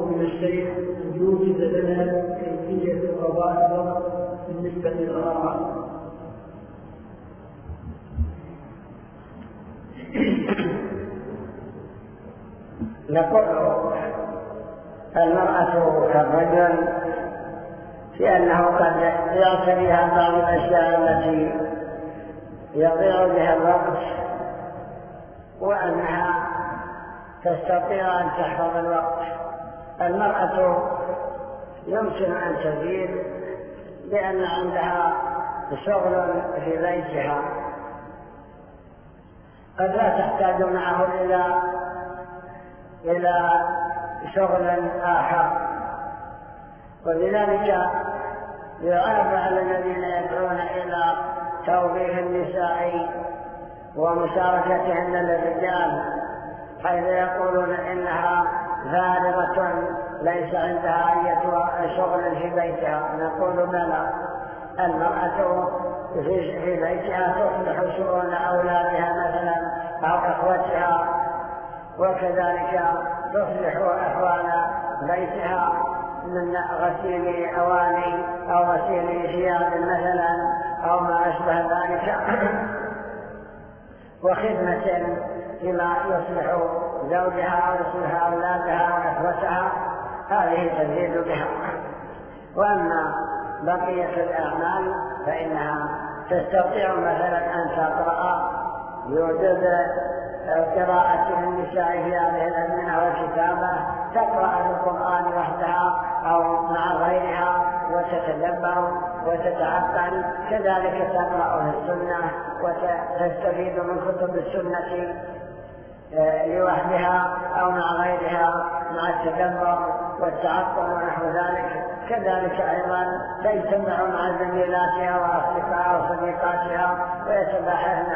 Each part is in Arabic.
من الشيخ أن يوجد لنا كيفية قضاء الوقت بالنسبة للقراءة. نقول المرأة كالرجل في أنه قد يعتريها بعض الأشياء التي يضيع بها الوقت، وأنها تستطيع أن تحفظ الوقت. المرأة يمكن أن تزيد لأن عندها شغل في بيتها قد لا تحتاج معه إلى شغل آخر، ولذلك يعاب على الذين يدعون إلى توظيف النساء ومشاركتهن للرجال، حيث يقولون إنها فارغة ليس عندها أي شغل في بيتها. نقول بلى، المرأة في بيتها تصلح شؤون أولادها مثلا أو أخوتها، وكذلك تصلح أحوال بيتها من غسيل أواني أو غسيل ثياب مثلا أو ما أشبه ذلك، وخدمة فيما يصلح زوجها أو يصلح أولادها أو أخوتها، هذه تزيد بها. وأما بقية الأعمال فإنها تستطيع مثلا أن تقرأ، يوجد قراءة النساء في هذه الأزمنة والكتابة، تقرأ القرآن وحدها أو مع غيرها وتتدبر وتتعقل، كذلك تقرأ في السنة وتستفيد من كتب السنة لوحدها أو مع غيرها مع التدبر والتعقل ونحو ذلك. كذلك أيضا تجتمع مع زميلاتها وأصدقائها وصديقاتها ويتباحثن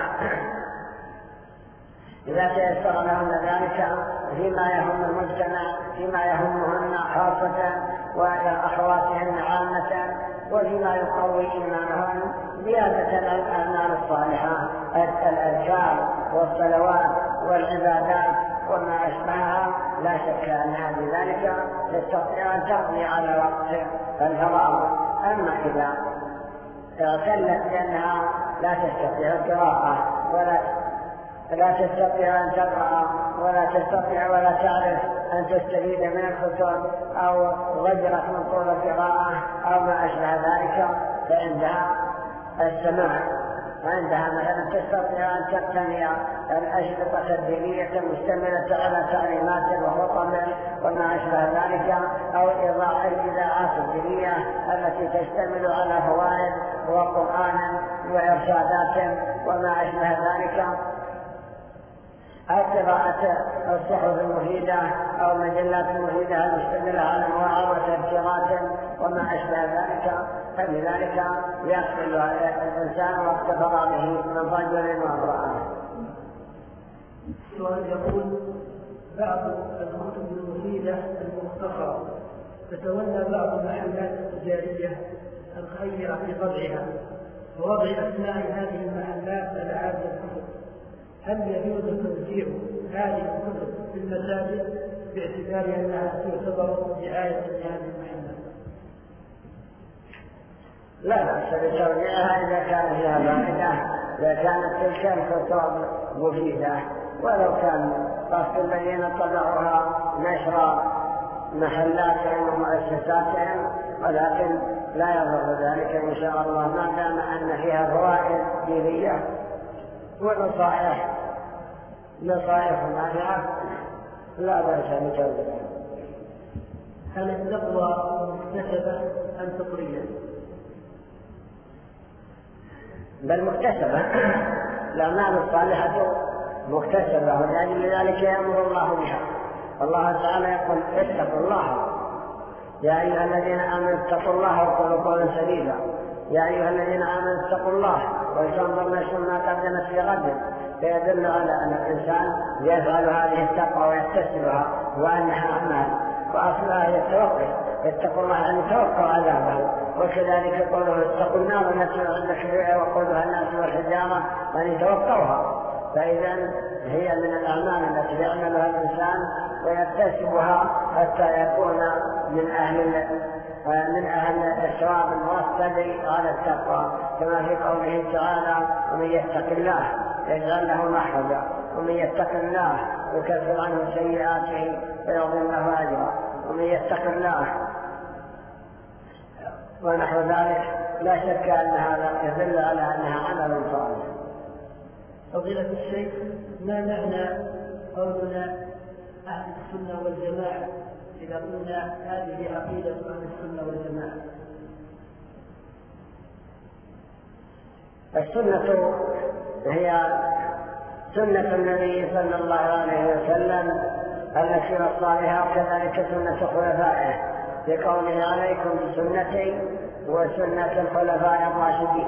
إذا تيسر لهن ذلك فيما يهم المجتمع، فيما يهمهن خاصة وأخواتهن عامة، وفيما يقوي إيمانهن زيادة الأعمال الصالحة، الأذكار والصلوات والعبادات وما أشبهها. لا شك أنها بذلك تستطيع أن تقضي على وقت الفراغ. أما إذا اعتلت بأنها لا تستطيع القراءة ولا تستطيع أن تقرأ ولا تستطيع ولا تعرف أن تستفيد من الكتب أو غجرت من طول القراءة أو ما أشبه ذلك، فعندها السماع، وعندها مثلا تستطيع أن تقتني الأشرطة الدينية المشتملة على تعليمات وخطب وما أشبه ذلك، أو الإذاعات الدينية التي تشتمل على فوائد وقرآن وإرشادات وما أشبه ذلك، أو قراءة الصحف المفيدة أو مجلات مفيدة المشتملة على مواعظ وتذكيرات وما أشبه ذلك. فبذلك يقبل الإنسان وقت فراغه من رجل وامرأة. السؤال يقول: بعض الكتب المفيدة المختصرة تتولى بعض المحلات التجارية الخيرة في طبعها ووضع أسماء هذه المحلات ألعاب الكتب، هل يجوز توزيع هذه الكتب في المساجد باعتبار أنها تعتبر دعاية لهذه المحلات؟ لا بأس بتوزيعها إذا كان فيها فائدة، إذا كانت تلك الكتب مفيدة، ولو كان قصد الذين طبعوها نشر محلاتهم ومؤسساتهم، ولكن لا يضر ذلك إن شاء الله ما دام أن فيها فوائد دينية ونصائح نافعة، لا بأس بتوزيعها. هل التقوى مكتسبة أم فطرية؟ بل مكتسبة. الأعمال الصالحة مكتسبة، ولأجل ذلك يأمر الله بها. الله تعالى يقول: اتقوا الله يا أيها الذين آمنوا اتقوا الله وقولوا قولا سديدا. يا أيها الذين آمنوا اتقوا الله ولتنظر نفس ما قدمت في غد، فيدل على أن الإنسان يفعل هذه التقوى ويكتسبها وأنها أعمال، وأصلها هي التوقف. اتقوا الله أن توقعوا عذابه. وكذلك قوله: اتقوا النار التي أعدت للكافرين وقودها الناس والحجارة، أن يتوقعوها. فإذا هي من الأعمال التي يعملها الإنسان ويكتسبها حتى يكون من أهل الثواب المرتب على التقوى، كما في قوله تعالى: ومن يتق الله يجعل له مخرجا ومن يتق الله يكفر عنه سيئاته ويعظم له أجرا ومن يتق الله ونحو ذلك. لا شك أن هذا يدل على أنها عمل صالح. فضيلة الشيخ، ما معنى قولنا أهل السنة والجماعة إذا قلنا هذه عقيدة أهل السنة والجماعة؟ السنة هي سنة النبي صلى الله عليه وسلم التي وصى بها، وكذلك سنة خلفائه بقوله: عليكم بسنتي وسنة الخلفاء الراشدين،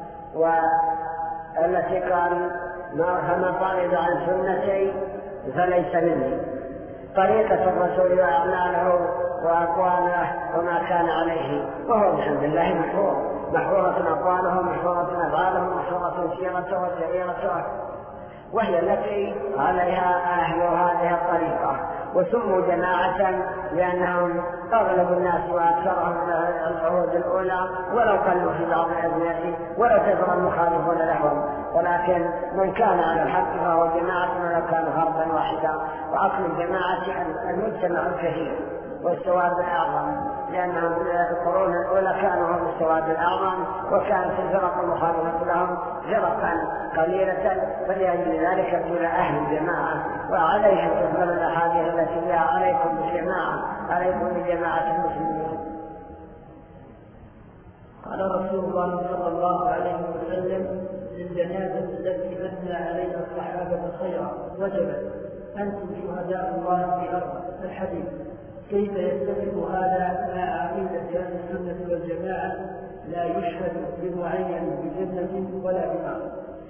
والتي قال: فمن رغب عن سنتي فليس مني. طريقة الرسول وأعماله وأقواله وما كان عليه، وهو بحمد الله محفورة أقواله، محفورة أفعاله، محفورة سيرته وسريرته، وهي التي عليها أهل هذه الطريقة. وسموا جماعة لأنهم أغلب الناس وأكثرهم العهود الأولى، ولو قلوا في بعض الأزمنة ولو كثر المخالفون لهم، ولكن من كان على الحق فهو جماعة ولو كان فردا واحدا. وأصل الجماعة المجتمع الكثير والسواد الأعظم، لأنهم في القرون الأولى كانوا هم السواد الأعظم، وكانت الفرق المخالفة لهم فرقا قليلة، فلأجل ذلك قيل أهل الجماعة. وعليهم تفضل الأحاديث التي فيها: عليكم بالجماعة، عليكم بجماعة المسلمين. قال رسول الله صلى الله عليه وسلم: للجنازة التي أثنى عليها الصحابة خيرا وجبت، أنتم شهداء الله في أرض. الحديث. كيف يتفق هذا مع عقيدة أهل السنة والجماعة لا يشهد بمعين بجنة ولا بنار؟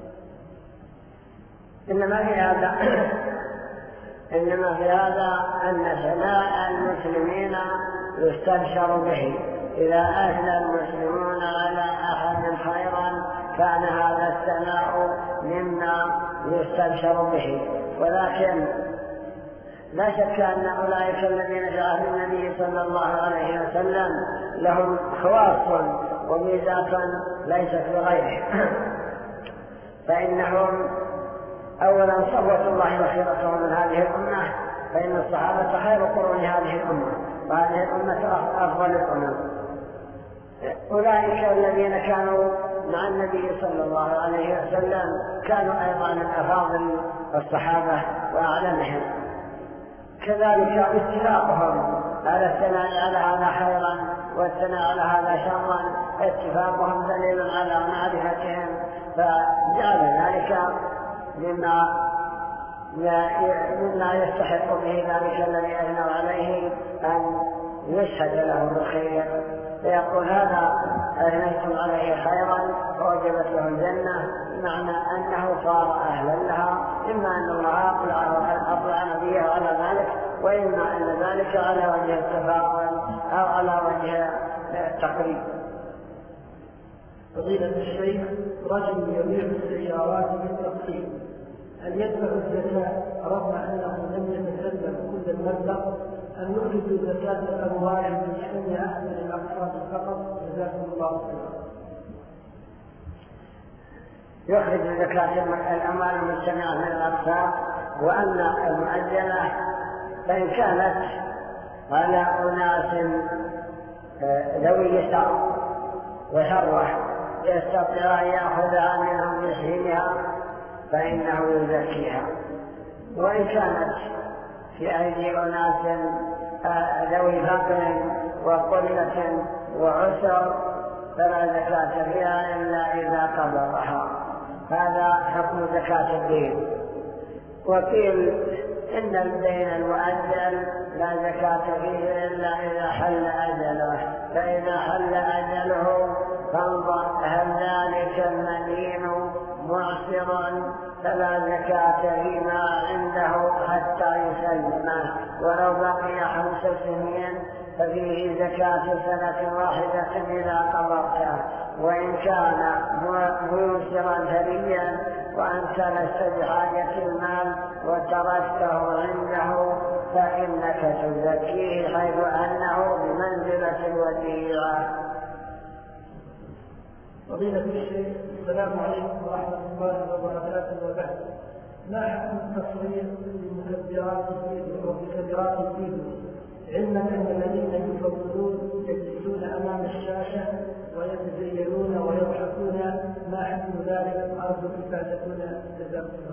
إنما في هذا أن ثناء المسلمين يستبشر به. إذا أثنى المسلمون على أحد خيرا كان هذا الثناء مما يستبشر به، ولكن لا شك أن أولئك الذين جاءوا النبي صلى الله عليه وسلم لهم خواص وميزات ليست لغيره. فإنهم أولا صفوة الله وخيرته من هذه الأمة، فإن الصحابة خير قرون هذه الأمة، وهذه الأمة أفضل الأمم. أولئك الذين كانوا مع النبي صلى الله عليه وسلم كانوا أيضا من أفاضل الصحابة وأعلمهم. كذلك اتفاقهم على الثناء على هذا خيرا والثناء على هذا شرا، اتفاقهم دليل على معرفتهم، فجعل ذلك مما يستحق به ذلك الذي أثنوا عليه أن يشهد له بالخير، فيقول: هذا أثنيتم عليه خيرا ووجبت له الجنة، بمعنى أنه صار أهلا لها، إما أن الله أطلع نبيه على ذلك، وإما أن ذلك على وجه التفاضل أو على وجه التقريب. فضيلة الشيخ، رجل يبيع السيارات بالتقسيم، هل يدفع الزكاة رغم أنه لم يتسلم كل المبلغ، أم يخرج زكاة الأموال من شأنها من الأقساط فقط؟ جزاكم الله خيرا. يخرج زكاة الأموال المجتمعة من الأقساط، وأما المؤجلة فإن كانت على أناس ذوي يسار وثروة يستطيع أن يأخذها منهم بسهمها فإنه يزكيها، وإن كانت في أيدي أناس ذوي فقر وقلة وعسر فلا زكاة فيها إلا إذا قبضها. هذا حكم زكاة الدين. وقيل إن الدين المؤجل لا زكاة فيه إلا إذا حل أجله، فإذا حل أجله فانظر هل ذلك المدين معسر فلا زكاة فيما عنده حتى يسلمه، ولو بقي 5 سنين ففيه زكاة سنة واحدة إذا قبضته. وإن كان ميسرا ثريا وأنت لست بحاجة المال وتركته عنده فإنك تزكيه حيث أنه بمنزلة الوديعة. فضيلة الشيخ، السلام عليكم ورحمة الله وبركاته. وبعد، ما حكم التصوير بمكبرات الفيديو، علما أن الذين يفضلون يجلسون أمام الشاشة ويتزينون ويضحكون، ما حكم ذلك؟ أرجو إفادتنا، جزاكم الله.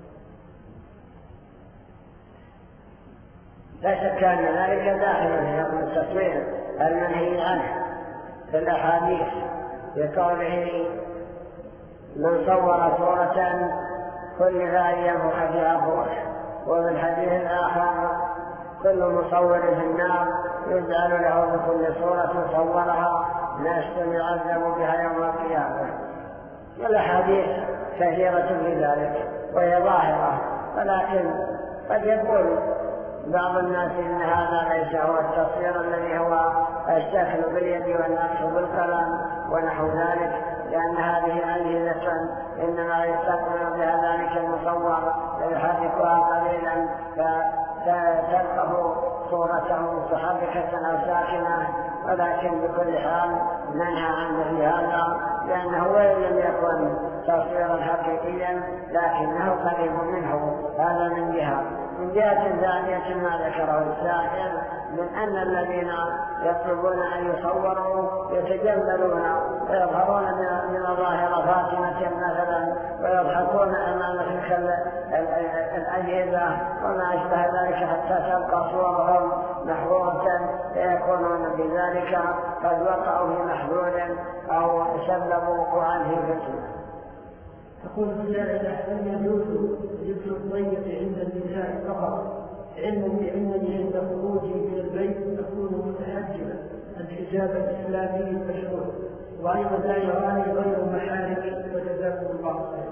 لا شك أن ذلك داخل في حكم التصوير المنهي عنه في الأحاديث بقوله من صور صورة كل أن ينفخ فيها فوق، وفي الحديث الآخر كل مصور في النار يجعل له بكل صورة صورها ناس يعذب بها يوم القيامة. والأحاديث كثيرة في ذلك وهي ظاهرة، ولكن قد يقول بعض الناس إن هذا ليس هو التصوير الذي هو الشكل باليد والنقش بالقلم ونحو ذلك، لأن هذه أجهزة إنما يستقبل بها ذلك المصور ويحركها قليلا فتلقف صورته متحركة أو ساكنة. ولكن بكل حال منهى عن مثل هذا، لأنه وإن لم يكن تصويرا حقيقيا لكنه قريب منه. هذا من جهة ثانية ما ذكره السائل من أن الذين يطلبون أن يصوروا يتجملون ويظهرون من ظاهرة فاطمة مثلا ويضحكون أمام تلك الأجهزة وما أشبه ذلك حتى تبقى صورهم محفوظة، فيكونون بذلك قد وقعوا في محذور أو سببوا وقوعا في فتنة. تقول السائلة: هل يجوز لبس الضيق عند النساء فقط، علما بأنني عند خروجي من البيت أكون متحجبا الحجاب الإسلامي المشروع، وأيضا لا يراني غير محارمي، وجزاكم الله خيرا.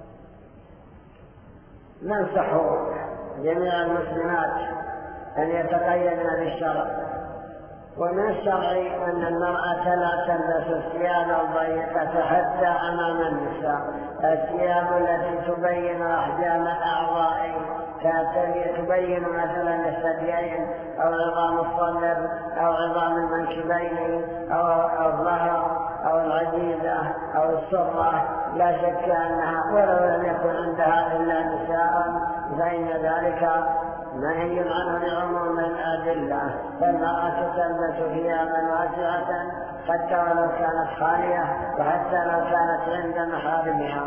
ننصح جميع المسلمات أن يتقيدن بالشرع، ومن الشرع أن المرأة لا تلبس الثياب الضيقة حتى أمام النساء، الثياب التي تبين أحجام الأعضاء تبين مثلا الثديين أو عظام الصدر أو عظام المنكبين أو الظهر أو العجيزة أو السرة، لا شك أنها ولو لم يكن عندها إلا نساء فإن ذلك منهي عنه لعموم الأدلة. فالمرأة تلبس ثيابا واسعة حتى ولو كانت خالية وحتى لو كانت عند محارمها،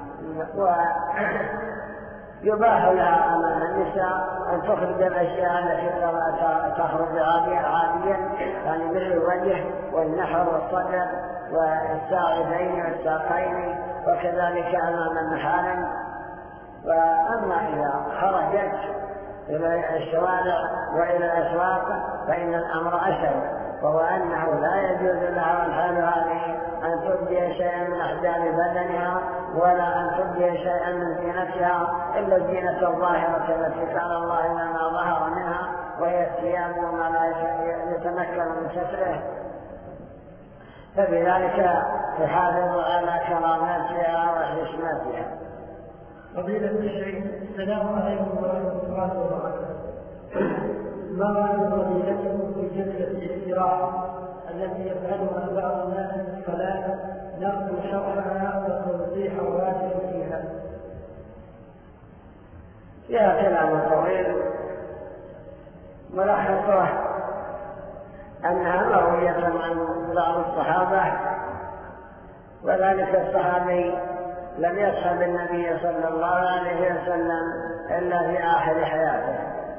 ويباح لها أمام النساء أن تخرج الأشياء التي تخرج عاديا، يعني مثل الوجه والنحر والصدر والساعدين والساقين، وكذلك أمام المحارم. وأما إذا خرجت إلى الشوارع وإلى الأسواق فإن الأمر أسهل، وهو أنه لا يجوز لها الحال هذه أن تبدي شيئا من أحجام بدنها ولا أن تبدي شيئا من زينتها إلا الزينة الظاهرة التي قال الله لما ظهر منها، وهي الثياب وما لا يتمكن من ستره، فبذلك تحافظ على كرامتها وحشمتها. فضيلة الشيخ، السلام عليكم ورحمة الله وبركاته. ما رأي فضيلتكم في جلسة الاستراحة التي يفعلها بعض الناس في الصلاة، نقل شرحها وتوضيح الراجع فيها؟ فيها كلام طويل، ملخصه أنها مروية عن بعض الصحابة، وذلك الصحابي لم يصحب النبي صلى الله عليه وسلم إلا في آخر حياته،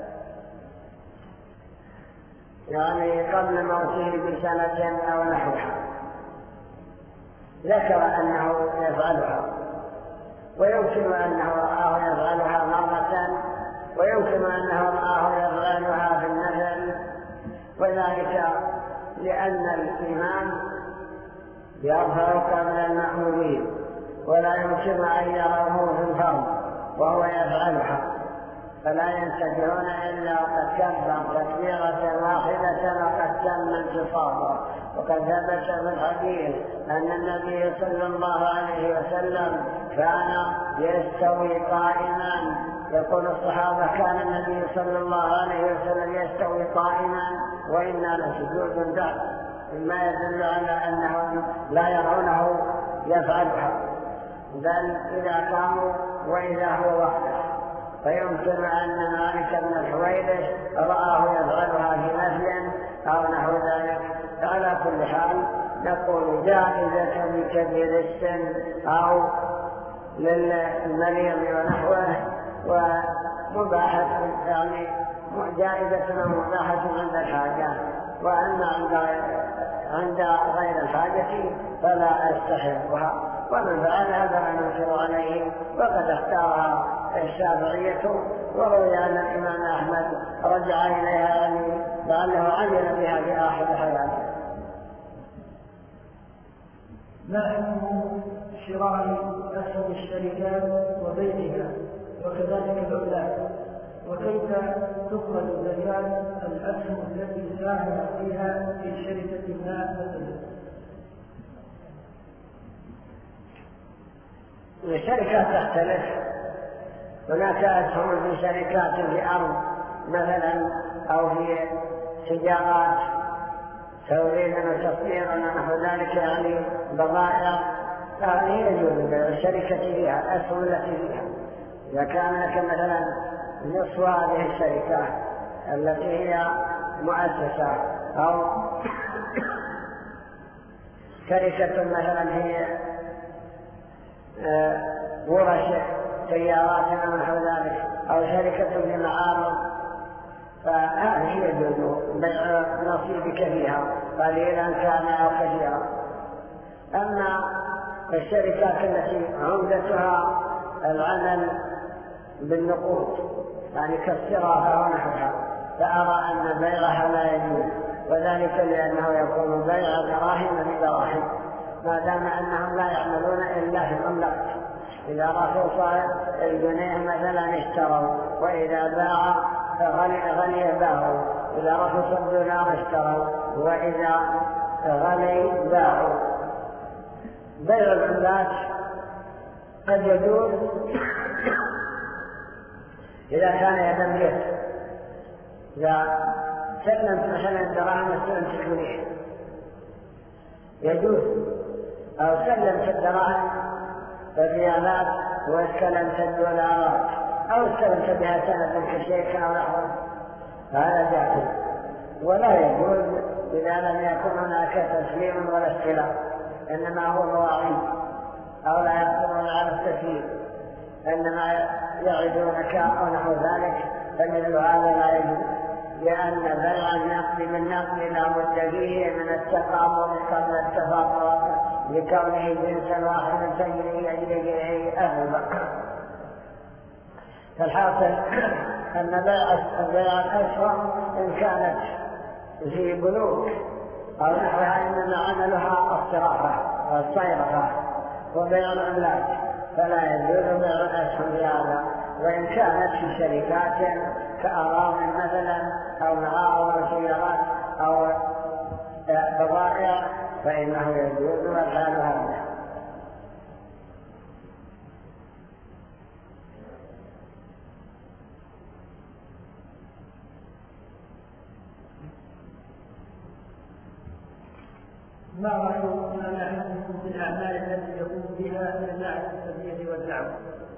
يعني قبل موته بسنة أو نحوها. ذكر أنه يفعلها، ويمكن أنه رآه يفعلها مرة، ويمكن أنه رآه يفعلها في النفل، وذلك لأن الإمام يظهر قبل المأمومين ولا يمكن أن يروه في الفرض وهو يفعلها، فلا ينتبهون إلا وقد كبر تكبيرة واحدة وقد تم انتصابه. وقد ثبت في الحديث أن النبي صلى الله عليه وسلم كان يستوي قائما. يقول الصحابة كان النبي صلى الله عليه وسلم يستوي قائما وإنا لسجود له، مما يدل على أنهم لا يرونه يفعلها، بل إذا قاموا وإذا هو وحده. فيمكن أن مالك بن الحويرث رآه يفعلها في نفل أو نحو ذلك. على كل حال نقول جائزة لكبير السن أو للمريض ونحوه، ومباحة يعني جائزة ومباحة عند الحاجة، وأما عند غير الحاجة فلا أستحبها. ومن فعلها فلا ننكر عليه، وقد اختارها الشافعية، وروي أن الإمام أحمد رجع إليها يعني لعله عمل بها في آخر حياته. ما حكم شراء أسهم الشركات وبيعها وكذلك العملات، وكيف تخرج زكاة الأسهم التي ساهم فيها في شركة ما مثلا؟ الشركات تختلف. هناك أسهم في شركات في أرض مثلا أو في تجارات توريد وتصدير ونحو ذلك، يعني بضائع، هذه يجوز الشركة فيها أسهم التي فيها. إذا كان لك مثلا نصف هذه الشركة التي هي مؤسسة أو شركة مثلا هي ورش سيارات ونحو ذلك، أو شركة لمعارض، فهذه يجوز بيع نصيبك فيها قليلا كان أو كثيرا. أما الشركات التي عمدتها العمل بالنقود يعني كالصرافة ونحوها، فأرى أن بيعها لا يجوز، وذلك لأنه يكون بيع دراهم بدراهم، ما دام أنهم لا يعملون إلا في العملات. إذا رأوا صاحب الجنيه مثلا اشتروا، وإذا باع غني باعوا، إذا رأوا الدولار اشتروا، وإذا غني باعوا. بيع العملات قد يجوز إذا كان يدا بيد، إذا سلمت مثلا الدراهم واستلمت الجنيه يجوز، أو سلمت الدراهم والريالات واستلمت الدولارات، أو استلمت بها سنة كشيك أو نحوه، هذا جائز. ولا يجوز إذا لم يكن هناك تسليم ولا استلام، إنما هو مواعيد، أو لا يقدرون على التسليم، إنما يعدونك أو نحو ذلك، فمثل هذا لا يجوز، لأن بيع النقل بالنقل لا بد فيه من التقابل قبل التفاضل، لكونه جنسا واحدا تجري يجري أهل. فالحاصل أن بيع الأسهم إن كانت في بنوك أو نحوها إنما عملها الصرافة والصيرفة، وبيع العملات فلا يجوز بيع الأسهم بهذا. وإن كانت في شركات كأراضي مثلا أو معارض أو سيارات أو بضائع فإنه يجوز ويفعل هذا. ما رأيكم ما يحكمكم في الأعمال التي يقوم بها جماعة التبليغ والدعوة؟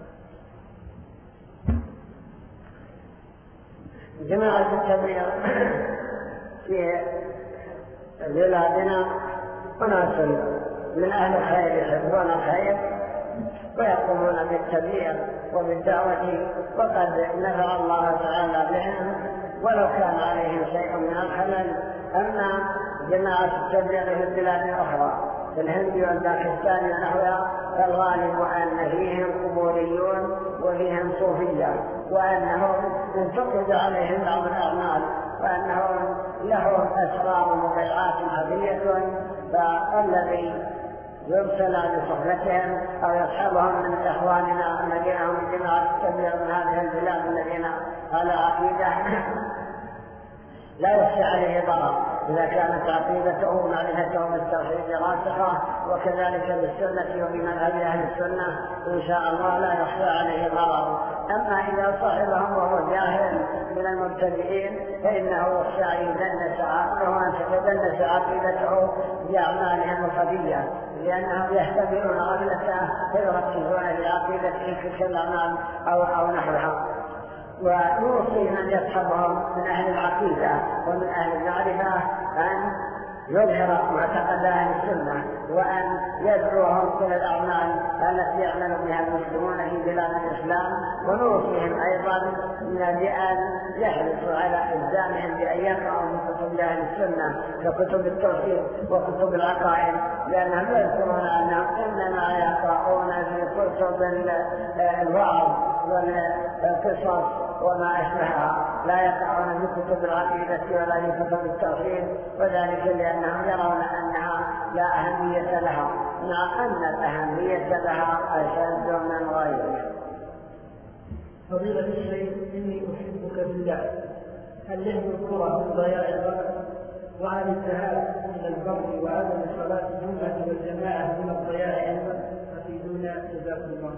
جماعة التبليغ في بلادنا أناس من أهل الخير يحبون الخير ويقومون بالتبليغ وبالدعوة، وقد نفع الله تعالى بهم ولو كان عليهم شيء من الخلل. أما جماعة التبليغ في البلاد الأخرى في الهند والباكستان ونحوها فالغالب أن فيهم قبوريون وفيهم صوفية، وأنهم انتقد عليهم بعض الأعمال، وأنهم لهم أسرار وبيعات خفية، فالذي يرسل لصحبتهم أو يصحبهم من إخواننا الذين هم من جماعة التبليغ من هذه البلاد الذين على عقيدة لا يخشى عليه ضرر، إذا كانت عقيدته ومعرفته بالتوحيد راسخة، وكذلك بالسنة وبمنهج أهل السنة إن شاء الله لا يخفى عليه ضرر. أما إذا صاحبهم وهو جاهل من المبتدئين فإنه يخشى أن يدنس عقله وأن تتدنس عقيدته بأعمالهم الخفية، لأنهم يحتملون غفلته فيركزون لعقيدته في تلك الأعمال أو نحوها. ونوصي من يصحبهم من أهل العقيدة ومن أهل المعرفة أن يظهر معتقد أهل السنة وأن يدعوهم إلى الأعمال التي يعمل بها المسلمون في بلاد الإسلام. ونوصيهم أيضا بأن يحرصوا على إلزامهم بأن يقرأوا من كتب أهل السنة ككتب التوحيد وكتب العقائد، لأنهم يذكرون أنهم إنما يقرؤون في كتب الوعظ والقصص وما أشبهها، لا يقرؤون في كتب العقيدة ولا في كتب التوحيد، وذلك لأنهم يرون أنها لا أهمية لها، مع أن الأهمية لها أشد من غيرها. فضيلة الشيخ، إني أحبك بالله، هل يهدي الكرة من ضياع الوقت وعن الذهاب إلى البر وعدم صلاة الجمعة والجماعة من الضياع أيضا؟ أفيدونا جزاكم الله.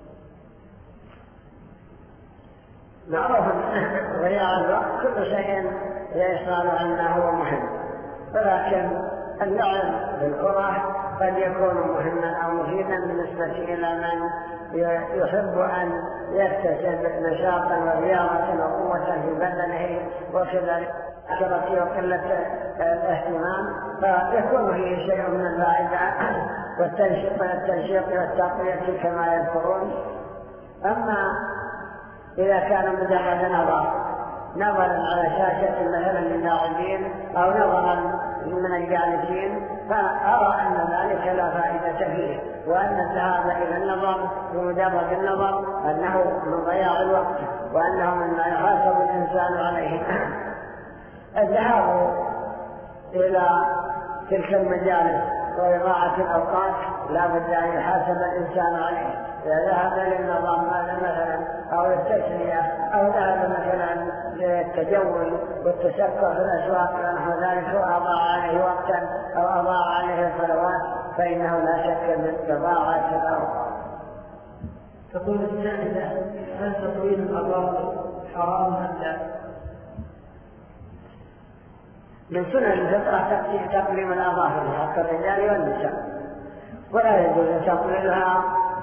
معروف أن ضياع الوقت كل شيء يشعر أنه مهم، ولكن اللعب بالكرة قد يكون مهما أو مفيدا بالنسبة إلى من يحب أن يكتسب نشاطا ورياضة وقوة في بدنه وكذلك كثرة وقلة الاهتمام، فيكون فيه شيء من الفائدة والتنشيط والتقوية كما يذكرون. أما إذا كان مجرد نظرا على شاشة مثلا للاعبين أو نظرا من الجالسين، فأرى أن ذلك لا فائدة فيه، وأن الذهاب إلى النظر بمجرد النظر أنه من ضياع الوقت وأنه مما يحاسب الإنسان عليه. الذهاب إلى تلك المجالس وإضاعة الأوقات لا بد أن يحاسب الإنسان عليه. إذا ذهب للنظام مثلا أو للتسلية أو ذهب مثلا للتجول والتسكر في الأسواق ونحو ذلك وأضاع عليه وقتا أو أضاع عليه صلوات فإنه لا شك من إضاعة الأوقات. تقول السائلة: هل تطويل الأظافر حرام أم لا؟ من سنن الفطرة تقليم الأظافر حق الرجال والنساء، ولا يجوز تقليلها.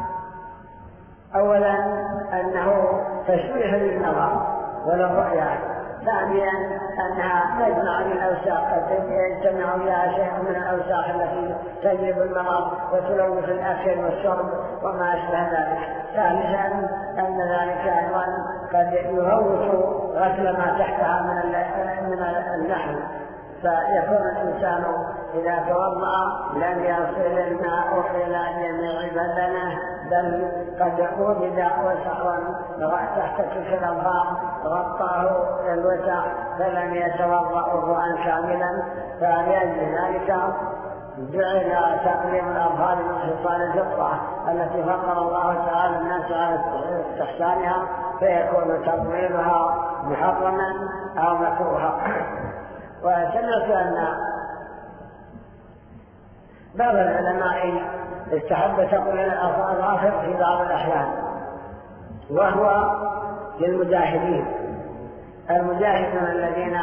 أولا أنه تشويه للنظر وللرؤية، ثانيا أنها تجمع للأوساخ، قد يجتمع فيها شيء من الأوساخ التي تجلب المرض وتلوث الأكل والشرب وما أشبه ذلك، ثالثا أن ذلك أيضا قد يهوش غسل ما تحتها من اللحم، فيكون الإنسان إذا توضأ لم يصل الماء إلى جميع بدنه، بل قد وجد وسخ تحت تلك الأظفار غطاه الوسخ فلم يتوضأ وضوءا كاملا، فلأجل ذلك جعل تقليم الأظفار من خصال الفطرة التي فطر الله تعالى الناس على استحسانها، فيكون تطويلها محرما أو مكروها. وسمعت أن بعض العلماء استحب تقليل الأظافر في بعض الأحيان، وهو للمجاهدين المجاهدون الذين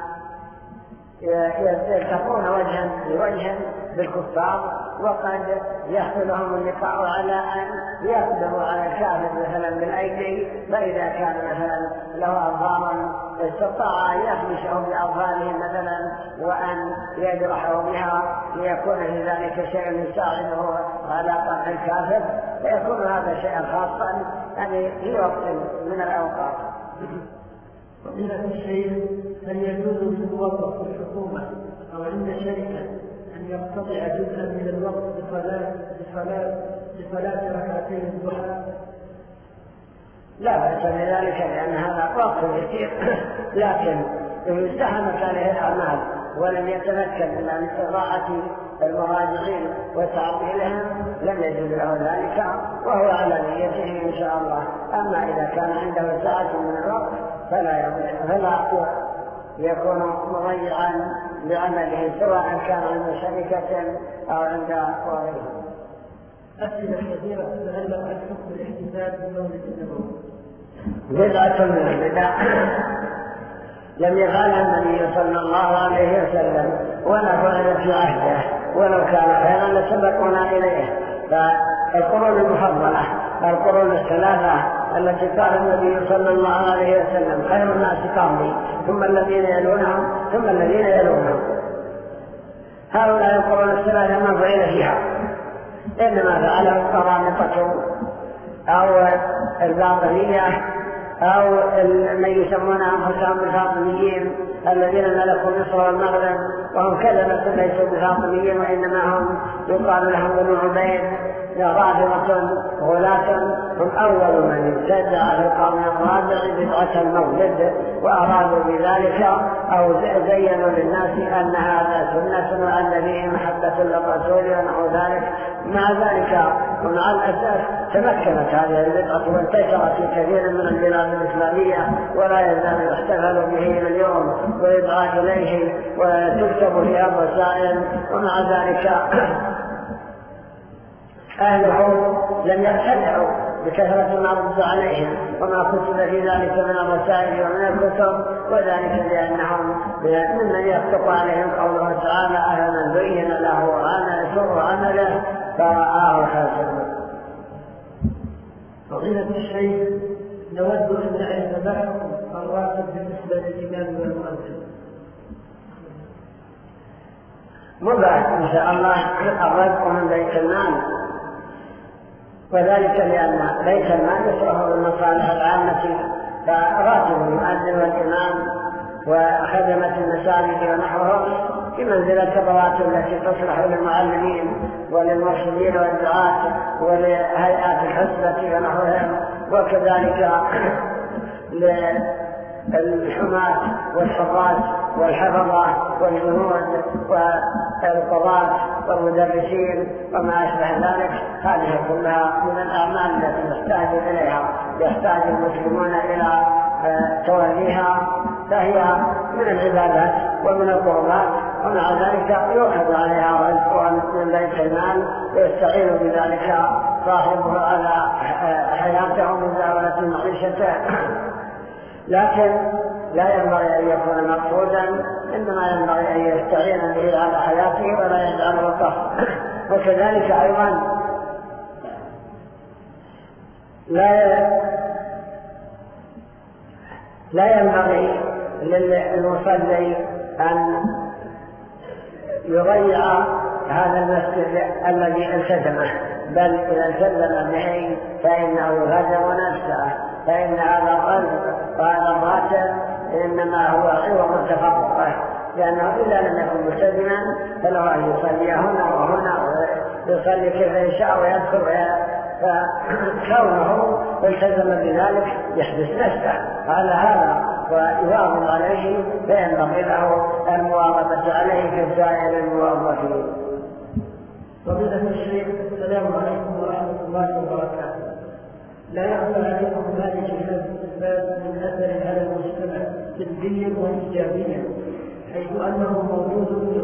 يلتقون وجها بوجه بالكفار، وقد يحصل لهم اللقاء على أن يقدروا على الكافر مثلا بالأيدي، فإذا كان مثلا له أظفارا استطاع أن يخمشه بأظفاره مثلا وأن يجرحه بها ليكون في ذلك شيء يساعده على قطع الكافر، فيكون هذا شيئا خاصا يعني في وقت من الأوقات. فضيلة الشيخ، هل يجوز للموظف في الحكومة أو عند شركة أن يقتطع جزءا من الوقت لصلاة ركعتين الضحى؟ لا بأس بذلك، لأن هذا وقت يسير، لكن إن ازدحمت عليه الأعمال ولم يتمكن من إضاعة المراجعين وتعطيلهم لم يجوز له ذلك، وهو على نيته إن شاء الله. أما إذا كان عنده ساعة من الوقت فلا يكون مضيعا بعمله سواء كان عند شركة أو عند غيرهم. أسئلة كثيرة تتعلق عن حكم الاحتفال بمولد النبوي. بدعة من البدع لم يفعلها النبي صلى الله عليه وسلم ولا فعلت في عهده، ولو كان خيرا لسبقونا إليه. فالقرون المفضلة القرون الثلاثة التي قال النبي صلى الله عليه وسلم خير الناس قرني ثم الذين يلونهم ثم الذين يلونهم، هؤلاء القرون الثلاثة ما فعل فيها، إنما فعله القرامطة أو الباطنية أو من يسمون أنفسهم بالفاطميين الذين ملكوا مصر والمغرب، وهم كذبة ليسوا بالفاطميين وإنما هم يقال لهم بنو عبيد رافضة غلاة، هم أول من ابتدع في القرن الرابع بدعة المولد، وأرادوا بذلك أو زينوا للناس أن هذا سنة وأن فيه محبة للرسول ونحو ذلك. مع ذلك ومع الأسف تمكنت هذه البدعة وانتشرت في كثير من البلاد الإسلامية، ولا يزال يحتفل به اليوم ويدعى إليه وتكتب فيها الرسائل. ومع ذلك أهله لم يبتدعوا بكثرة ما رد عليهم وما كتب في ذلك من الرسائل ومن الكتب، وذلك لأنهم ممن يصدق عليهم قوله تعالى أهلا زين له وأنا سر عمله فرآه حسنا. فضيلة الشيخ، نود أن نعرف ما حكم الراتب بالنسبة للإمام والمؤذن. مباح إن شاء الله الرزق من بيت المال، وذلك لأن بيت المال يصرف بالمصالح العامة، فراتب المؤذن والإمام وخدمة المساجد ونحوهم بمنزلة الرواتب التي تصلح للمعلمين وللمرشدين والدعاة ولهيئات الحسبة ونحوهم، وكذلك للحماة والحراس والحفظة والجنود والقضاة والمدرسين وما أشبه ذلك. هذه كلها من الأعمال التي يحتاج المسلمون إلى توليها، فهي من العبادات ومن القربات، ومع ذلك يؤخذ عليها رزق من بيت المال ويستعين بذلك صاحبه على حياته ومزاولة معيشته. لكن لا ينبغي أن يكون مقصودا، إنما ينبغي أن يستعين به على حياته ولا يجعله قصد. وكذلك أيضا لا ينبغي للمصلي أن يضيع هذا المسجد الذي التزمه، بل إذا التزم به فإنه يغادر نفسه، فإن هذا الرزق وهذا الراتب إنما هو عوض تفرقه، لأنه إذا لم يكن ملتزما فله أن يصلي هنا وهنا ويصلي كيف يشاء ويدخل، فكونه التزم بذلك يحدث نفسه على هذا ويواظب عليه، فينبغي له المواظبة عليه كسائر الموظفين. فضيلة الشيخ، السلام عليكم ورحمة الله وبركاته. لا يخفى عليكم هذه الأسباب من أثر على المجتمع سلبيا وإيجابيا، حيث أنه موجود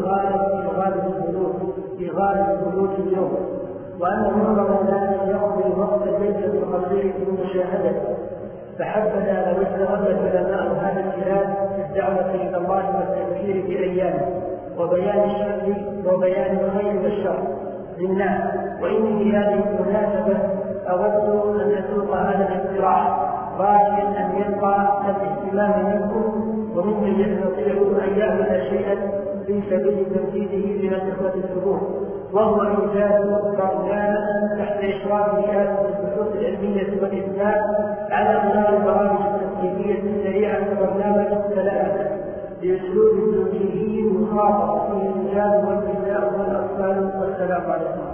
في غالب البلوغ اليوم، وأن معظم الناس يقضي وقت الليل القصير في مشاهدته. فحبذا لو استغل العلماء هذا الجهاد في الدعوة إلى الله والتذكير بأيامه وبيان الشر وبيان الخير والشر للناس. وإني في هذه المناسبة أود أن أسوق هذا الاقتراح، راجيا أن يبقى الاهتمام منكم وممن يستطيع أن يعمل شيئا في سبيل تنفيذه من الإخوة السبوع، وهو إيجاد برنامج تحت إشراف هيئة البحوث العلمية والإسلام على غرار البرامج التثقيفية السريعة كبرنامج السلامة بأسلوب توجيهي مخاطب فيه الرجال والنساء والأطفال. والسلام عليكم.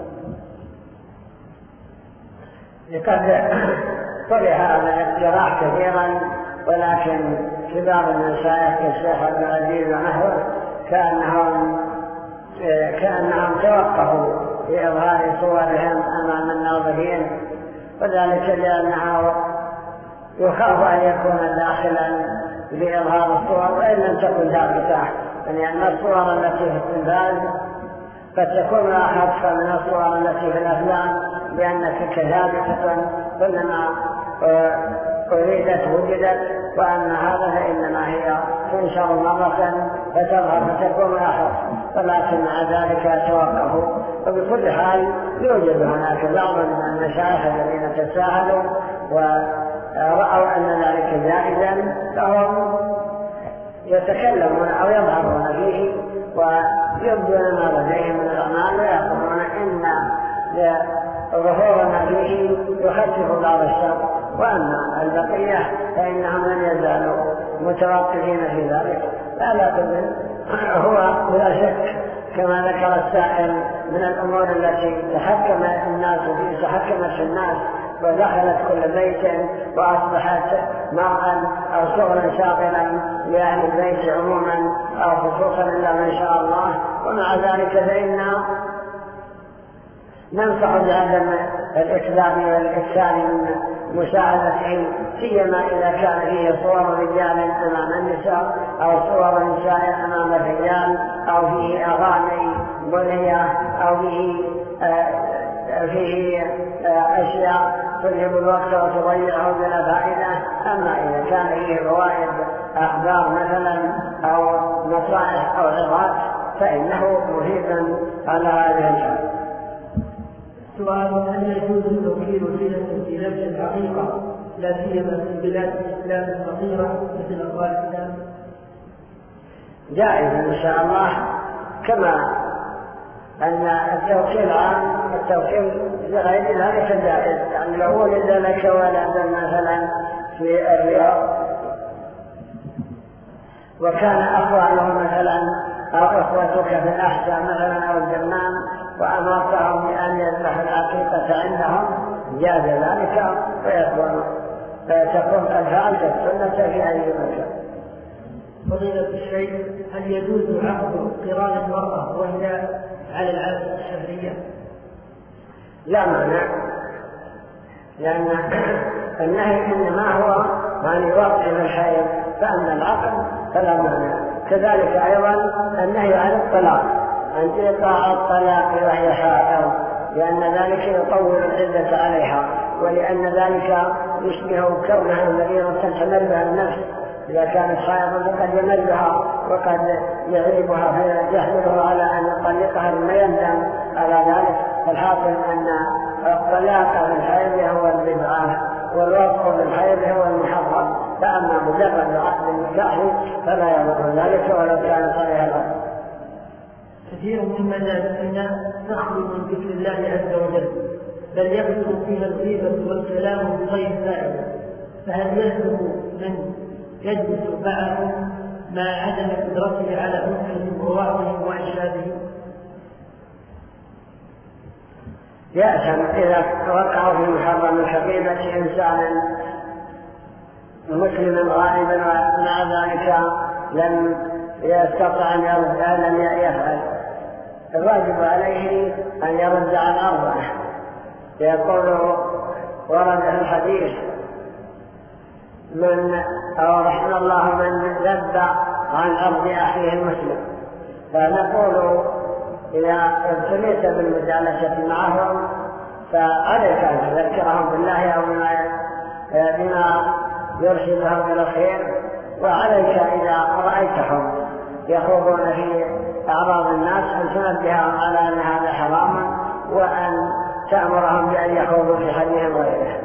لقد طرح هذا الاقتراح كثيرا، ولكن كبار المشايخ كالشيخ عبد العزيز ونحوه كأنهم توقفوا في إظهار صورهم أمام الناظرين، وذلك لأنه يخاف أن يكون داخلا بإظهار الصور وإن لم تكن ثابتة، لأن الصور التي في التلفاز قد تكون أخف من الصور التي في الأفلام، لأن تلك ثابتة كلما أريدت وجدت، وأما هذا فإنما هي تنشر مرة فتظهر فتكون أخف، ولكن مع ذلك توقفوا. وبكل حال يوجد هناك بعض من المشايخ الذين تساهلوا ورأوا أن ذلك جائزا، فهم يتكلمون أو يظهرون فيه ويبدون ما لديهم من الأعمال، ويقولون إن ظهورنا فيه يخفف بعض الشر، وأما البقية فإنهم لن يزالوا متوقفين في ذلك. لا تظن هو بلا شك كما ذكر السائل من الأمور التي تحكمت في الناس ودخلت كل بيت وأصبحت مرءا أو شغلا شاغلا لأهل البيت عموما أو خصوصا إلا من شاء الله. ومع ذلك فإنا ننصح بعدم الإكذاب والإكثار من مشاهدته، سيما إذا كان فيه صور رجال أمام النساء أو صور نساء أمام الرجال، أو فيه أغاني بنية، أو فيه أشياء تذهب الوقت وتضيعه بلا فائدة. أما إذا كان فيه رواية أخبار مثلا أو نصائح أو عظات فإنه مفيد على هذه الحال. سؤال: هل يجوز توكيل وسيلة في لبس الحقيقة لا سيما في بلاد الإسلام الفقيرة مثل أفغانستان؟ جائز إن شاء الله، كما أن التوكيل عام، التوكيل لغير ذلك جائز. يعني لو ولد لك ولدا مثلا في الرياض وكان أخوانه مثلا أو أخوتك في الأحساء مثلا أو الجمام وأمرتهم بأن يذبحوا العقيقة عندهم، جاز ذلك وتكون قد فعلت السنة في أي مكان. فضيلة الشيخ، هل يجوز عقد قران المرأة وهي على العادة الشهرية؟ لا مانع، لأن النهي إنما هو أن يوقف الحيض، فأما العقد فلا مانع. كذلك أيضا النهي عن الطلاق، عن إيقاع الطلاق وهي حائض، لأن ذلك يطول العدة عليها، ولأن ذلك يشبه كونها المريضة تحمل بها النفس. إذا كانت حائضا فقد يملها وقد يغلبها فيحملها على أن يطلقها لما يندم على ذلك. فالحاصل أن الطلاق بالحيض هو البدعة والوقف بالحيض هو المحرم، فأما مجرد عقد النكاح فلا يضر ذلك ولو كان صحيح الأمر. كثير من مجالسنا تخلو من ذكر الله عز وجل، بل يكثر فيها الغيبة والكلام بغير فائدة، فهل يلزم من يجلس معهم مع عدم قدرته على نصحهم ووعظهم وإرشادهم؟ يأثم إذا وقعوا في محرم كغيبة إنسان مسلم غائبا ومع ذلك لم يستطع أن يرد، لم يفعل. الواجب عليه أن يرد عن أرضه. يقول ورد في الحديث: أو رحم الله من ذب عن أرض أخيه المسلم. فنقول إذا ابتليت بالمجالسة معهم فعليك أن تذكرهم بالله أو بما يرشدهم إلى الخير، وعليك إذا رأيتهم يخوضون في أعراض الناس أن تنبههم على أن هذا حرام، وأن تأمرهم بأن يخوضوا في حديث غيره.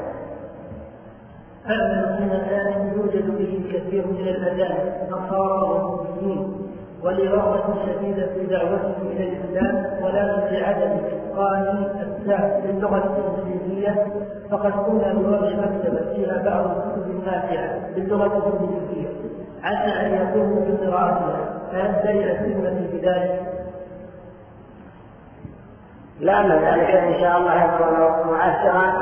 هذا المكان يوجد به كثير من الأذان نصارى والمسلمين، ولرغبة شديدة في دعوتهم إلى الإسلام، ولكن لعدم إتقان السهل باللغة الإنجليزية، فقد كنا نورش مكتبة فيها بعض الكتب النافعة باللغة الإنجليزية عسى أن يقوموا بقراءتها، فهل دليل السنة بذلك؟ لأن ذلك إن شاء الله يكون مؤثرا.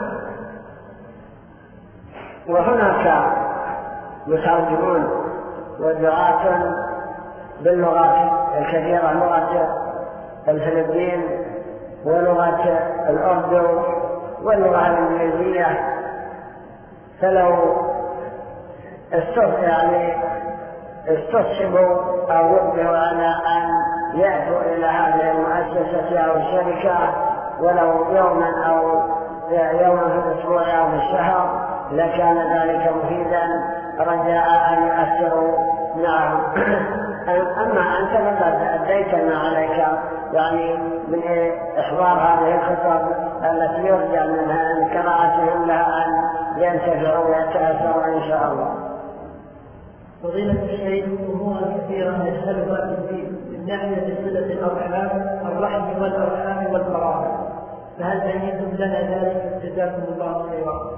وهناك مترجمون ودعاة باللغات الكثيرة، لغة الفلبين ولغة الأردو واللغة الإنجليزية، فلو يعني استصحبوا أو يقبلوا على أن يأتوا إلى هذه المؤسسة أو الشركة ولو يوما أو يوما في الأسبوع أو في الشهر لكان ذلك مفيدا رجاء أن يؤثروا معهم. أما أنت فقد أديت ما عليك يعني من إحضار هذه الخطب التي يرجى منها أن قراءتهم لها أن ينتفعوا ويتأثروا إن شاء الله. فضيلة الشيخ أمورا كثيرة يسألها في الدين من ناحية صلة الأرحام الرحم والأرحام والقرابة، فهل بينتم لنا ذلك؟ جزاكم الله خيرا.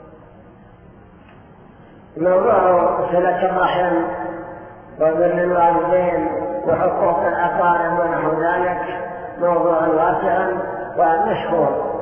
موضوع صلة الرحم وبر الوالدين وحقوق الأقارب ونحو ذلك موضوع واسع ومشهور،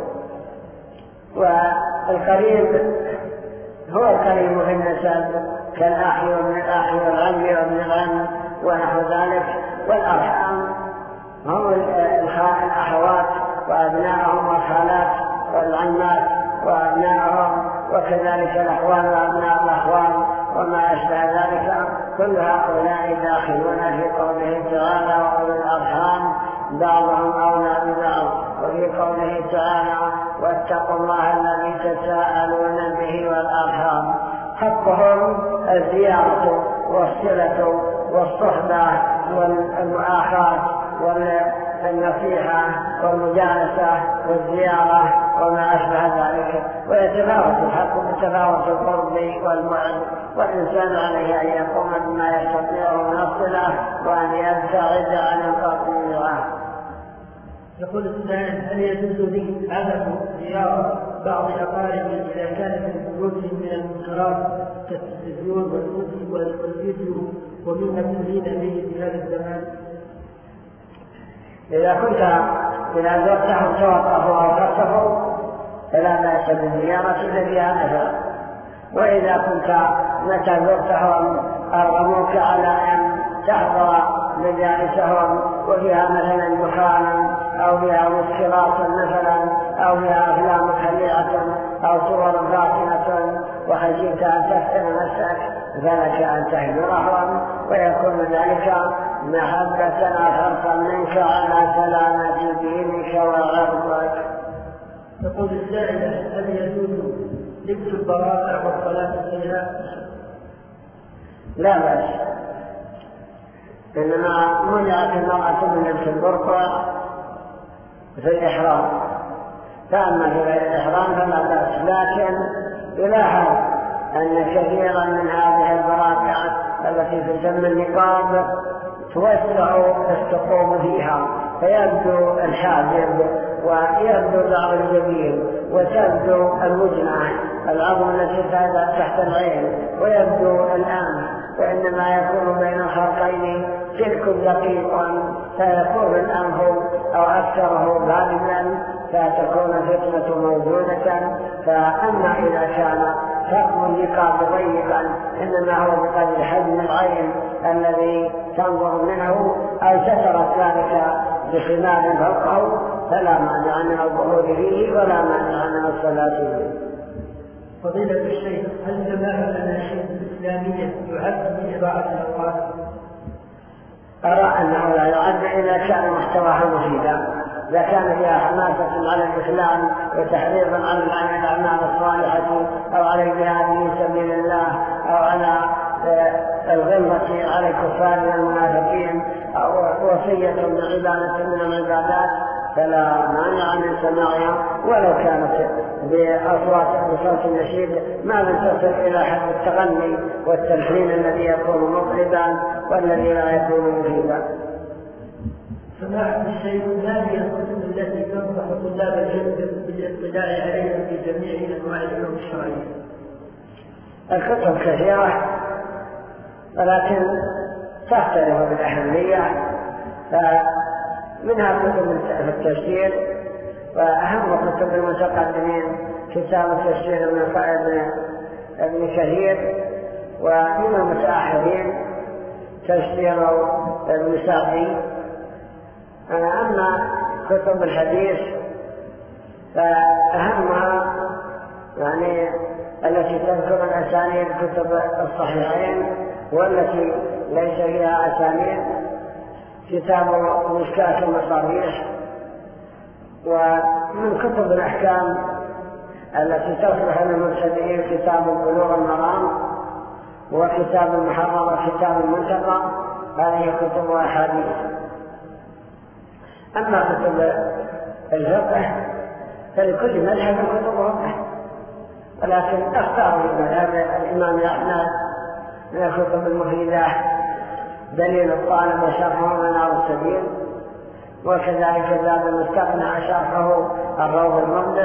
والقريب هو القريب في النسب كالأخ وابن الأخ والعم وابن العم ونحو ذلك، والأرحام هم الأخوات وأبنائهم والخالات والعمات وأبنائهم، وكذلك الأخوان وأبناء الأخوان وما أشبه ذلك. كل هؤلاء داخلون في قوله تعالى وأولي الأرحام بعضهم أولى ببعض، وفي قوله تعالى واتقوا الله الذي تساءلون به والأرحام. حقهم الزيارة والصلة والصحبة والمؤاخاة والنصيحة والمجالسة والزيارة وما أشبه ذلك، ويتفاوت الحق بتفاوت القرب والبعد، والإنسان عليه أن يقوم بما يستطيع من الصلة وأن يبتعد عن القطيعة. يقول السائل هل يجوز لي عدم زيارة بعض أقاربي إذا كان في بيوتهم من المنكرات كالتلفزيون والفيديو ومن مبتلين به في هذا الزمان؟ إذا زرتهم توقفوا أو خصفوا فلا بأس بالزيارة فيها نفع، وإذا كنت متى زرتهم أرغموك على أن تحضر مجالسهم وفيها مثلا دخان أو فيها مسكرات مثلا أو فيها أفلام خليعة أو صور فاتنة وخشيت أن تفتن نفسك فلك أن تهجرهم، ويكون ذلك محبة حرصا منك على سلامة دينك وعرضك. يقول السائل هل يجوز لبس البرائع والصلاة فيها؟ لا بأس، إنما منعت المرأة من لبس البرقع في الإحرام، فأما في غير الإحرام فلا بأس، لكن يلاحظ أن كثيرا من هذه البرائع التي تسمى النقاب توسع الثقوب فيها فيبدو الحاجب ويبدو بعض الجبين وتبدو الوجنة العظم التي تحت العين ويبدو الأنف، وإنما يكون بين الخلقين سلك دقيق فيكون الأنف أو أكثره غالبا فتكون الفتنة موجودة. فأما إذا كان حكم النقاب ضيقا إنما هو بقدر حجم العين الذي تنظر منه أو سترت ذلك بخمار فوقه فلا مانع من الظهور فيه ولا مانع من الصلاة فيه. فضيلة الشيخ هل جماعة الأناشيد الإسلامية يعد من إضاعة الأوقات؟ أرى أنه لا يعد إذا كان محتواها مفيدا، إذا كان فيها حماسة على الإسلام وتحريضا على الأعمال الصالحة أو على الجهاد في سبيل الله أو على الغلظة على الكفار من المنافقين أو وصية بعبادة من العبادات فلا مانع من سماعها، ولو كانت بصوت النشيد ما لم تصل إلى حد التغني والتلحين الذي يكون مطربا والذي لا يكون مفيدا. سماحة الشيخ ما هي الكتب التي تنصح طلاب العلم بالاطلاع عليها في جميع أنواع العلوم الشرعية؟ الكتب كثيرة ولكن تختلف بالأهمية، فمنها كتب في التفسير، وأهم كتب المتقدمين كتاب التفسير من ابن كثير، ومن المتأخرين تفسير ابن سعدي. أما كتب الحديث فأهمها يعني التي تذكر الأسانيد كتب الصحيحين، والتي ليس فيها أسانيد كتاب مشكاة المصابيح. ومن كتب الأحكام التي تصلح للمبتدئين كتاب بلوغ المرام، وكتاب المحرر، وكتاب المنتقى. هذه كتب أحاديث. أما كتب الفقه فلكل مذهب كتب فقه، ولكن اختار مذهب الإمام أحمد من الكتب المفيدة دليل الطالب وشرحه منار السبيل، وكذلك زاد المستقنع شرحه الروض المبدع.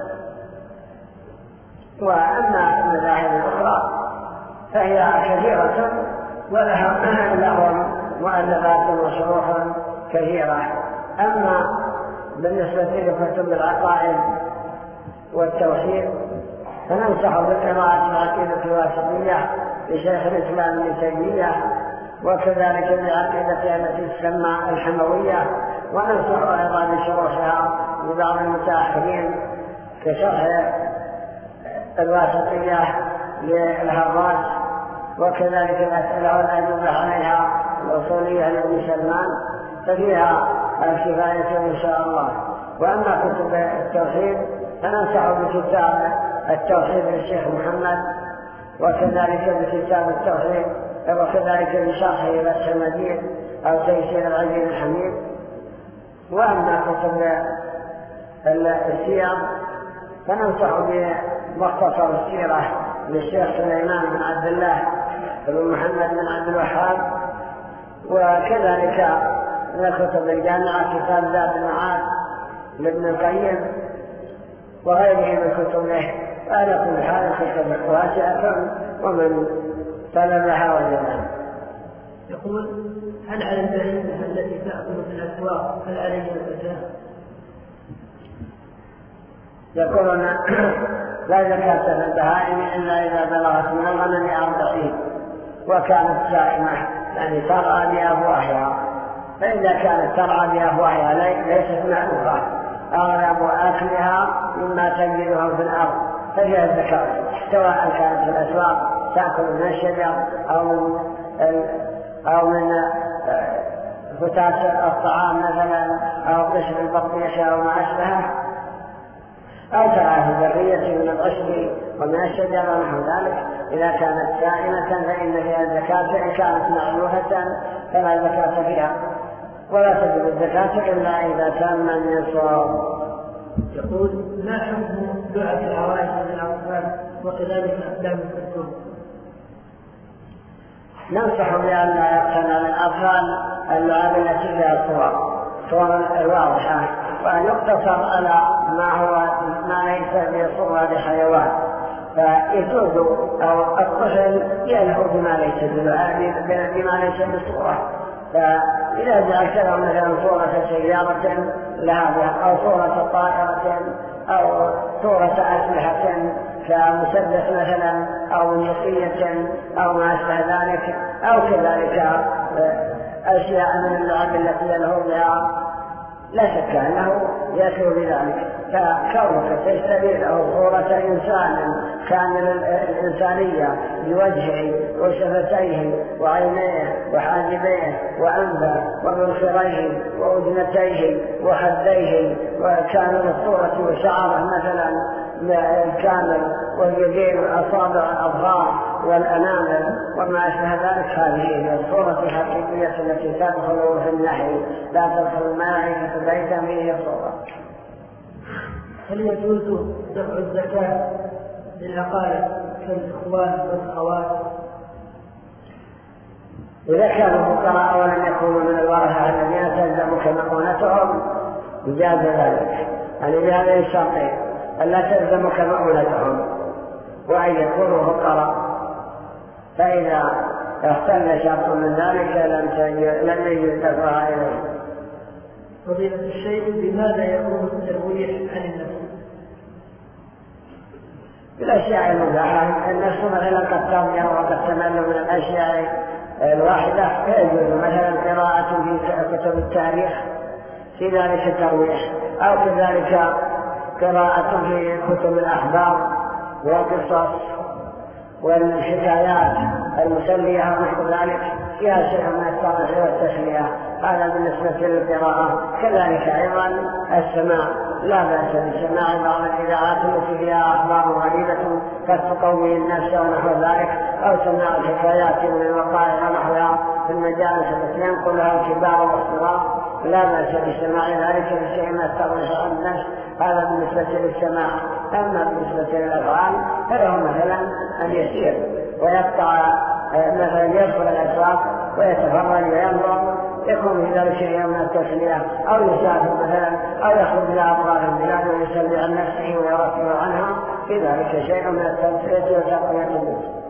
وأما المذاهب الأخرى فهي كثيرة ولها مؤلفات وشروح كثيرة. أما بالنسبة لكتب العقائد والتوحيد فننصح بقراءة العقيدة الواسطية لشيخ الإسلام ابن تيمية، وكذلك العقيدة التي تسمى الحموية، وننصح أيضا بشروحها لبعض المتأخرين كشرح الواسطية للهراس، وكذلك الأسئلة والأجوبة عليها الأصولية لابن سلمان، ففيها الكفاية إن شاء الله. وأما كتب التوحيد فننصح بكتاب التوحيد للشيخ محمد، وكذلك بكتاب التوحيد، وكذلك بشرحه فتح المجيد أو تيسير العزيز الحميد. وأما كتب السير فننصح بمختصر السيرة للشيخ سليمان بن عبد الله بن محمد بن عبد الوهاب، وكذلك من كتب الجامعة كتاب زاد المعاد لابن القيم وغيره من كتبه. وعلى كل حال كتب واسعة ومن طلبها وجدها. يقول: هل على البهيمة التي تأكل في الأسواق هل عليها زكاة؟ يقولون لا زكاة في البهائم إلا إذا بلغت من الغنم 40 وكانت سائمة، يعني ترعى بأفواهها. فإذا كانت ترعى بأفواهها ليست معروفة أغلب أكلها مما تجده في الأرض فهي الزكاة، سواء كانت في الأسواق تأكل من الشجر أو من فتات الطعام مثلا، أو قشر البطيخ أو ما أشبهه، أو ترى في ذرية من العشب ومن الشجر ونحو ذلك. إذا كانت سائمة فإن فيها الزكاة، إن كانت معلوفة فلا زكاة فيها، ولا تجب الزكاة إلا إذا تم النصاب. يقول: ما حكم لعب العوائد للأطفال وكذلك أفلام الكرتون؟ ننصح بأن لا يقتنى للأطفال اللعب التي فيها صور الواضحة، وأن يقتصر على ما ليس بصورة لحيوان، فيجوز أو الطفل يلهو بما ليس بصورة. فإذا جعلت له مثلا صورة سيارة لها أو صورة طائرة أو صورة أسلحة كمسدس مثلا أو موسيقية أو ما أشبه ذلك، أو كذلك أشياء من اللعب التي يلهو بها، لا شك أنه يأكل بذلك. فكونك تشتري له صورة إنسان كامل الإنسانية بوجهه وشفتيه وعينيه وحاجبيه وأنفه ومنخريه وأذنتيه وخديه، وكامل الصورة وشعره مثلا الكامل واليدين والأصابع الأظهار والأنامل وما أشبه ذلك، هذه هي الصورة الحقيقية التي تدخل في النحي، لا تدخل الملائكة بيتا فيه صورة. هل يجوز دفع الزكاة للأقارب كالإخوان والأخوات؟ إذا كانوا فقراء ولم يكونوا من الورثة الذين تلزمك مؤونتهم جاز ذلك، يعني بهذه الشرطين: ألا تلزمك مؤونتهم وأن يكونوا فقراء. فإذا اختل شرط من ذلك لم يجوز دفعها إليه. فضيلة الشيخ، بماذا يكون الترويح عن النفس؟ بالأشياء المباحة. النفس مثلا قد تضيع وقد تمل من الأشياء الواحدة، فيجوز مثلا قراءة في كتب التاريخ في ذلك الترويح، أو كذلك قراءة في كتب الأخبار والقصص والحكايات المسلية ونحو ذلك فيها شيء من الترفيه والتسلية. هذا بالنسبة للقراءة. كذلك أيضا السماع، لا بأس بسماع بعض الإذاعات التي فيها أخبار غريبة قد تقوي النفس ونحو ذلك، أو سماع الحكايات من الوقائع ونحوها في المجالس التي ينقلها الكبار والصغار، لا بأس بسماع ذلك لشيء من الترفيه عن النفس. هذا بالنسبة للسماع. أما بالنسبة للأفعال فله مثلا أن يسير ويقطع، مثلا يدخل الأسواق ويتفرج وينظر، يكون في ذلك شيء من التسلية، أو يسافر مثلا، أو يخرج إلى أطراف البلاد ويسلي عن نفسه ويرفع عنها، في ذلك شيء من التسلية وتقوية النفس.